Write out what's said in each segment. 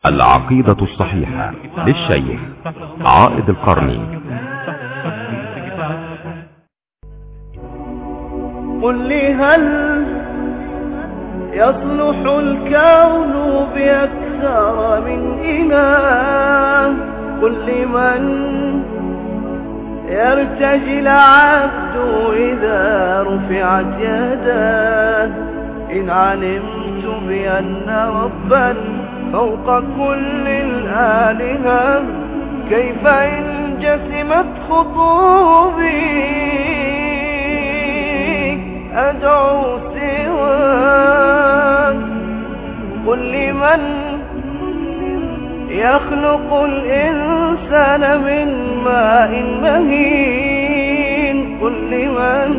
العقيدة الصحيحة للشيخ عائد القرني. قل لي هل يصلح الكون بأكثر من إله؟ قل لي من يرتجي العبد إذا رفعت يداه؟ إن علمت بأن ربا فوق كل الآلهة، كيف إن جسمت خطوبي أدعو سواه؟ قل لي من يخلق الإنسان من ماء مهين؟ قل لي من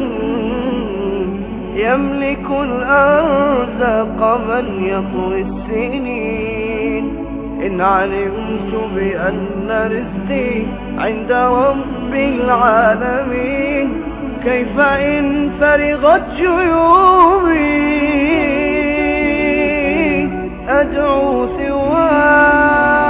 يملك الأرزاق من يطوي السنين؟ إن علمت بأن رزقي عند رب العالمين، كيف إن فرغت جيوبي أدعو سواه؟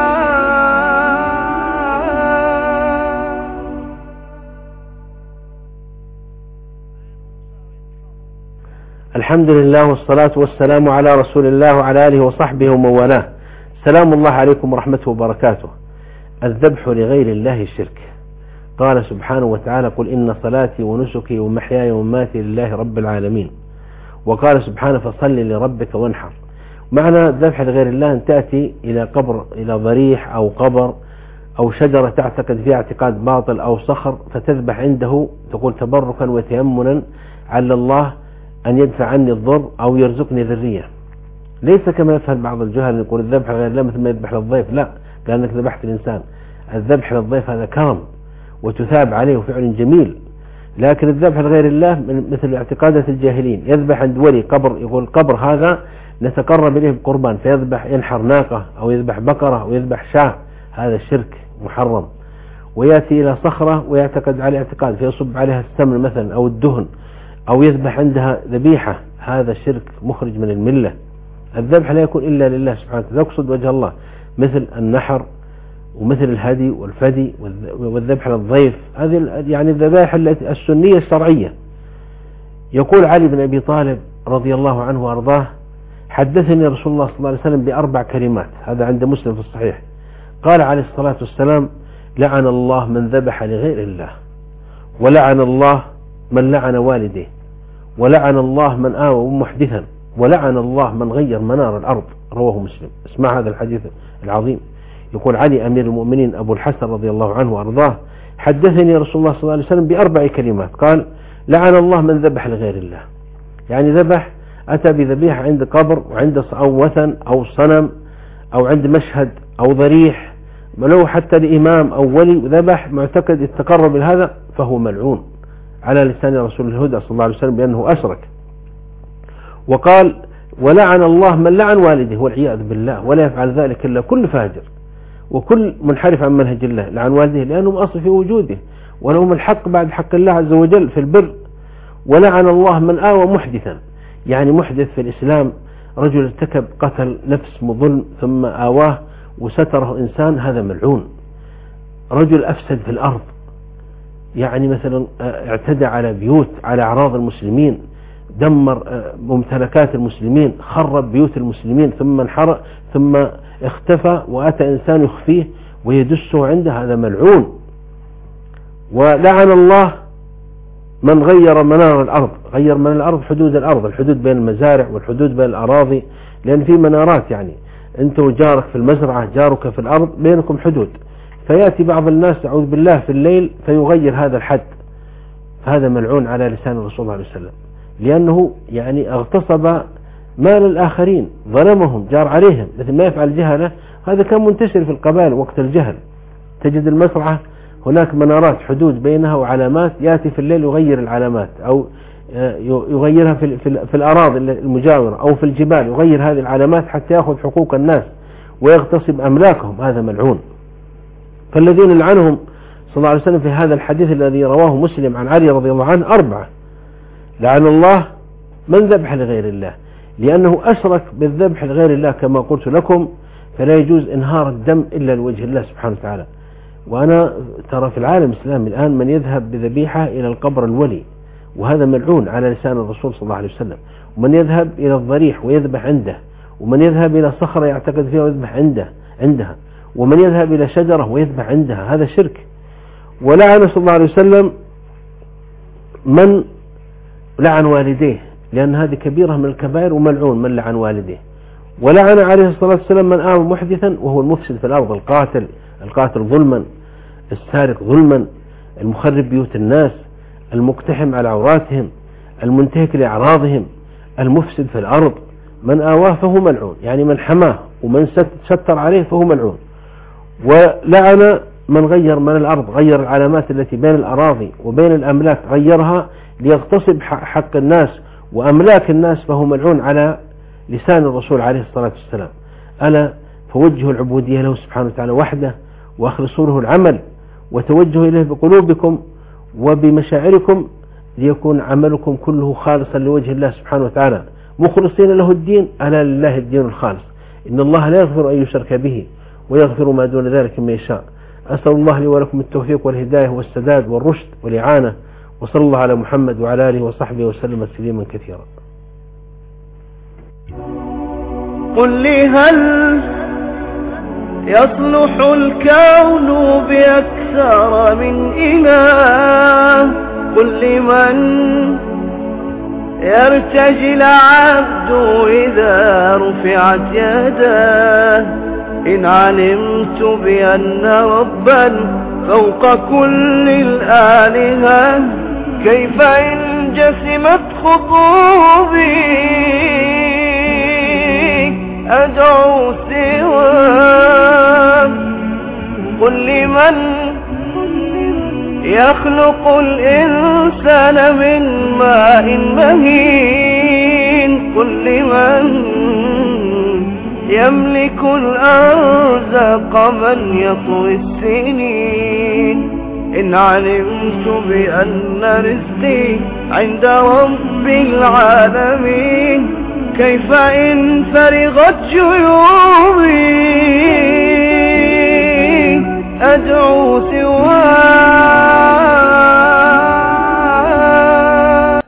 الحمد لله والصلاة والسلام على رسول الله وعلى آله وصحبه ومن والاه. سلام الله عليكم ورحمته وبركاته. الذبح لغير الله شرك. قال سبحانه وتعالى: قل إن صلاتي ونسكي ومحياي ومماتي لله رب العالمين. وقال سبحانه: فصل لربك وانحر. معنى الذبح لغير الله أن تأتي إلى قبر، إلى ضريح أو قبر أو شجرة تعتقد فيها اعتقاد باطل أو صخر، فتذبح عنده، تقول تبركا وتيمنا على الله أن يدفع عني الضر أو يرزقني ذرية. ليس كما يفهم بعض الجهل يقول الذبح لغير الله مثل ما يذبح للضيف، لا، كأنك ذبحت الإنسان. الذبح للضيف هذا كرم وتثاب عليه وفعل جميل، لكن الذبح لغير الله مثل اعتقادات الجاهلين، يذبح عند ولي قبر، يقول القبر هذا نتقرب إليه بقربان، فيذبح، ينحر ناقة أو يذبح بقرة أو يذبح شاة، هذا شرك محرم. ويأتي إلى صخرة ويعتقد على اعتقاد فيصب عليها السمن مثلا أو الدهن، أو يذبح عندها ذبيحة، هذا شرك مخرج من الملة. الذبح لا يكون إلا لله سبحانه وتعالى، يقصد وجه الله، مثل النحر ومثل الهدي والفدي والذبح للضيف، هذه يعني الذبائح السنية الشرعية. يقول علي بن أبي طالب رضي الله عنه وأرضاه: حدثني رسول الله صلى الله عليه وسلم بأربع كلمات، هذا عند مسلم في الصحيح. قال عليه الصلاة والسلام: لعن الله من ذبح لغير الله، ولعن الله من لعن والديه، ولعن الله من آوى محدثا، ولعن الله من غير منار الأرض. رواه مسلم. اسمع هذا الحديث العظيم. يقول علي أمير المؤمنين أبو الحسن رضي الله عنه وأرضاه: حدثني رسول الله صلى الله عليه وسلم بأربع كلمات. قال: لعن الله من ذبح لغير الله، يعني ذبح، أتى بذبيحة عند قبر وعند أو وثن أو صنم أو عند مشهد أو ضريح، ولو حتى لإمام أو ولي، ذبح معتقد يتقرب لهذا، فهو ملعون على لسان رسول الهدى صلى الله عليه وسلم بأنه أشرك. وقال: ولعن الله من لعن والده والعياذ بالله، ولا يفعل ذلك إلا كل فاجر وكل منحرف عن منهج الله، لعن والده لأنهم أصل في وجوده ولهم الحق بعد حق الله عز وجل في البر. ولعن الله من آوى محدثا، يعني محدث في الإسلام، رجل ارتكب قتل نفس مظلم ثم آواه وستره إنسان، هذا ملعون. رجل أفسد في الأرض، يعني مثلا اعتدى على بيوت، على أعراض المسلمين، دمر ممتلكات المسلمين، خرب بيوت المسلمين، ثم انحرق، ثم اختفى وأتى إنسان يخفيه ويدسه عنده، هذا ملعون. ولعن الله من غير منار الأرض، غير من الأرض حدود الأرض، الحدود بين المزارع والحدود بين الأراضي، لأن في منارات، يعني أنت وجارك في المزرعة، جارك في الأرض، بينكم حدود، فيأتي بعض الناس أعوذ بالله في الليل فيغير هذا الحد، فهذا ملعون على لسان الرسول صلى الله عليه وسلم، لأنه يعني اغتصب مال الآخرين، ظلمهم، جار عليهم، مثل ما يفعل الجهلة. هذا كان منتشر في القبائل وقت الجهل، تجد المزرعة هناك منارات حدود بينها وعلامات، يأتي في الليل يغير العلامات، أو يغيرها في الأراضي المجاورة أو في الجبال، يغير هذه العلامات حتى يأخذ حقوق الناس ويغتصب أملاكهم، هذا ملعون. فالذين لعنهم صلى الله عليه وسلم في هذا الحديث الذي رواه مسلم عن علي رضي الله عنه 4: لعن الله من ذبح لغير الله، لأنه أشرك بالذبح لغير الله كما قلت لكم، فلا يجوز إنهار الدم إلا لوجه الله سبحانه وتعالى. وأنا ترى في العالم الإسلامي الآن من يذهب بذبيحة إلى القبر الولي، وهذا ملعون على لسان الرسول صلى الله عليه وسلم، ومن يذهب إلى الضريح ويذبح عنده، ومن يذهب إلى صخرة يعتقد فيها ويذبح عندها، ومن يذهب إلى شجرة ويذبح عندها، هذا شرك. ولعن صلى الله عليه وسلم من لعن والديه، لأن هذه كبيرة من الكبائر، وملعون من لعن والديه. ولعن عليه الصلاة والسلام من آوى محدثا وهو المفسد في الأرض، القاتل ظلما، السارق ظلما، المخرب بيوت الناس، المقتحم على عوراتهم، المنتهك لأعراضهم، المفسد في الأرض. من آواه فهو ملعون، يعني من حماه ومن ستر عليه فهو ملعون. ولعن من غير من الأرض، غير العلامات التي بين الأراضي وبين الأملاك، غيرها ليغتصب حق الناس وأملاك الناس، فهو ملعون على لسان الرسول عليه الصلاة والسلام. ألا فوجهوا العبودية له سبحانه وتعالى وحده، وأخلصوا له العمل، وتوجهوا إليه بقلوبكم وبمشاعركم، ليكون عملكم كله خالصا لوجه الله سبحانه وتعالى، مخلصين له الدين. ألا لله الدين الخالص، إن الله لا يغفر أن يشرك به ويغفر ما دون ذلك من يشاء. أسأل الله لي ولكم التوفيق والهداية والسداد والرشد والإعانة، وصلى الله على محمد وعلى آله وصحبه وسلم تسليما كثيرا. قل لي هل يصلح الكون بأكثر من إله؟ قل لي من يرتجي العبد إذا رفعت يداه؟ إن علمت بأن ربا فوق كل الآلهة، كيف إن جسمت خطوبي أدعو سواه؟ قل لي من يخلق الإنسان من ماء مهين؟ قل لي من يملك الأرزاق من يطوي السنين؟ إن علمت بأن رزقي عند رب العالمين، كيف إن فرغت جيوبي أدعو سواه؟